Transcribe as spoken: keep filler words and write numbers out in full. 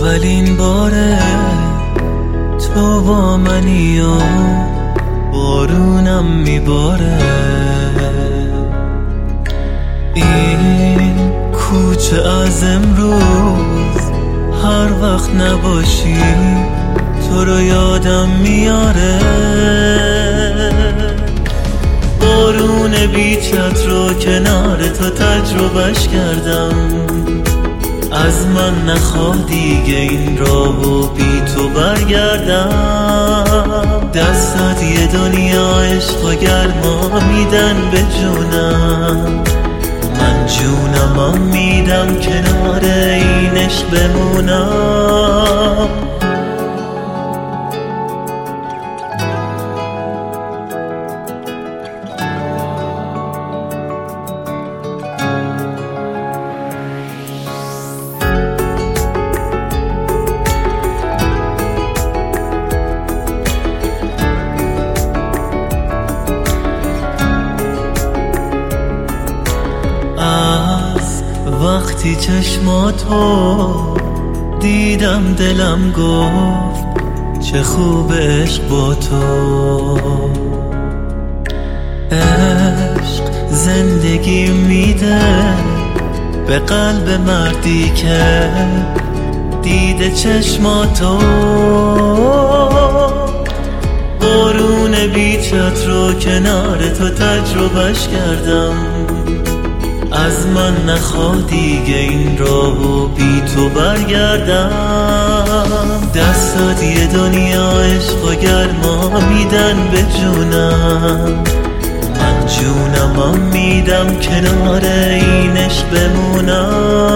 اولین باره تو با منی و بارونم میباره. این کوچه از امروز هر وقت نباشی تو رو یادم میاره. بارون بیچت رو کنار تو تجربهش کردم، از من نخواه دیگه این راهو بی تو برگردم. دستات یه دنیا عشق و گرما میدن به جونم، من جونمم میدم کنار این عشق بمونم. وقتی چشماتو دیدم دلم گفت چه خوب عشق با تو. عشق زندگی میده به قلب مردی که دیده چشماتو. بارون بیچت رو کنار تو تجربهش کردم، از من نخواه دیگه این راهو بی تو برگردم. دستات یه دنیا عشق و گرما میدن به جونم، من جونمم میدم کنار این عشق بمونم.